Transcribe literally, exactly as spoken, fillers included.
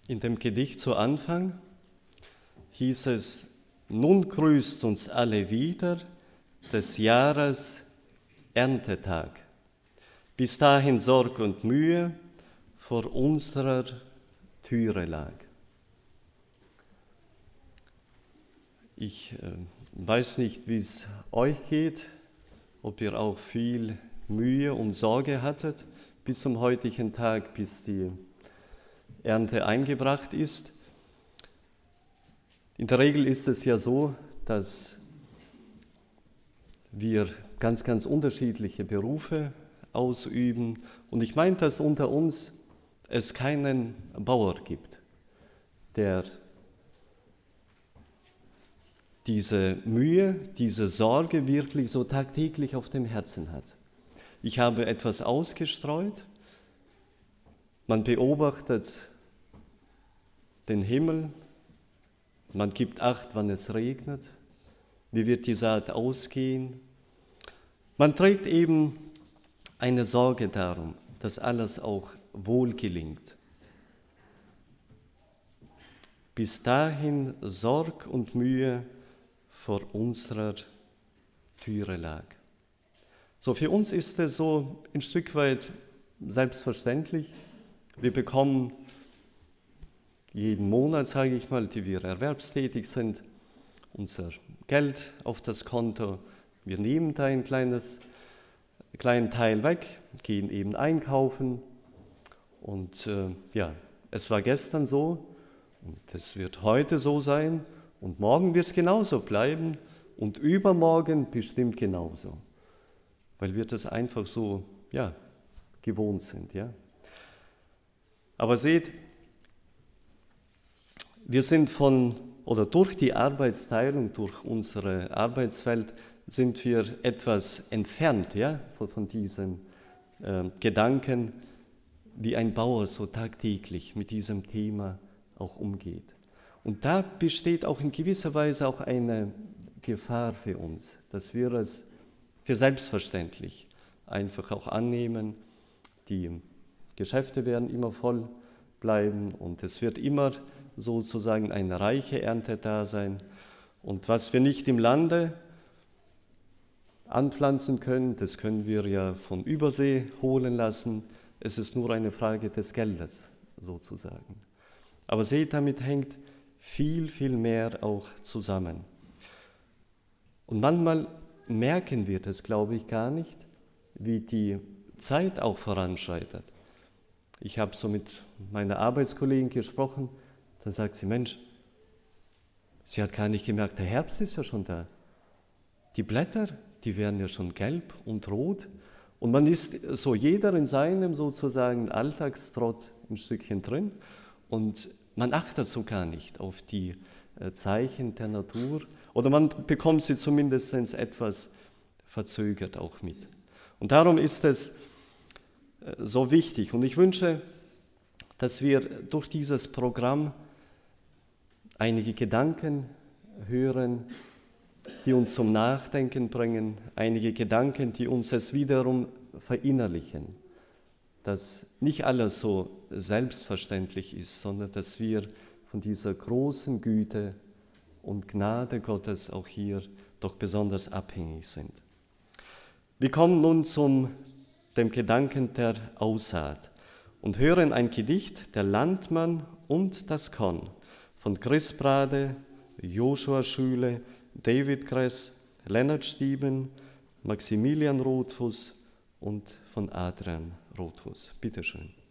In dem Gedicht zu Anfang hieß es: Nun grüßt uns alle wieder des Jahres Erntetag. Bis dahin Sorg und Mühe vor unserer Türe lag. Ich äh, weiß nicht, wie es euch geht, ob ihr auch viel Mühe und Sorge hattet bis zum heutigen Tag, bis die Ernte eingebracht ist. In der Regel ist es ja so, dass wir ganz, ganz unterschiedliche Berufe ausüben. Und ich meine, dass unter uns es keinen Bauer gibt, der diese Mühe, diese Sorge wirklich so tagtäglich auf dem Herzen hat. Ich habe etwas ausgestreut, man beobachtet den Himmel, man gibt Acht, wann es regnet, wie wird die Saat ausgehen. Man trägt eben eine Sorge darum, dass alles auch wohl gelingt. Bis dahin Sorg und Mühe vor unserer Türe lag. So, für uns ist es so ein Stück weit selbstverständlich. Wir bekommen jeden Monat, sage ich mal, die wir erwerbstätig sind, unser Geld auf das Konto. Wir nehmen da ein kleines, kleinen Teil weg, gehen eben einkaufen. Und äh, ja, es war gestern so und es wird heute so sein und morgen wird es genauso bleiben und übermorgen bestimmt genauso, weil wir das einfach so ja, gewohnt sind. Ja. Aber seht, wir sind von, oder durch die Arbeitsteilung, durch unsere Arbeitswelt, sind wir etwas entfernt ja, von, von diesem äh, Gedanken, wie ein Bauer so tagtäglich mit diesem Thema auch umgeht. Und da besteht auch in gewisser Weise auch eine Gefahr für uns, dass wir es für selbstverständlich einfach auch annehmen. Die Geschäfte werden immer voll bleiben und es wird immer sozusagen eine reiche Ernte da sein. Und was wir nicht im Lande anpflanzen können, das können wir ja von Übersee holen lassen. Es ist nur eine Frage des Geldes sozusagen. Aber seht, damit hängt viel, viel mehr auch zusammen. Und manchmal merken wir das, glaube ich, gar nicht, wie die Zeit auch voranschreitet. Ich habe so mit meiner Arbeitskollegin gesprochen, dann sagt sie, Mensch, sie hat gar nicht gemerkt, der Herbst ist ja schon da. Die Blätter, die werden ja schon gelb und rot. Und man ist so jeder in seinem sozusagen Alltagstrott ein Stückchen drin und man achtet so gar nicht auf die Zeichen der Natur oder man bekommt sie zumindest etwas verzögert auch mit. Und darum ist es so wichtig und ich wünsche, dass wir durch dieses Programm einige Gedanken hören, die uns zum Nachdenken bringen, einige Gedanken, die uns es wiederum verinnerlichen, dass nicht alles so selbstverständlich ist, sondern dass wir von dieser großen Güte und Gnade Gottes auch hier doch besonders abhängig sind. Wir kommen nun zum dem Gedanken der Aussaat und hören ein Gedicht, der Landmann und das Korn, von Chris Brade, Joshua Schüle, David Kress, Lennart Stieben, Maximilian Rothfuss und von Adrian Rothfuss. Bitte schön.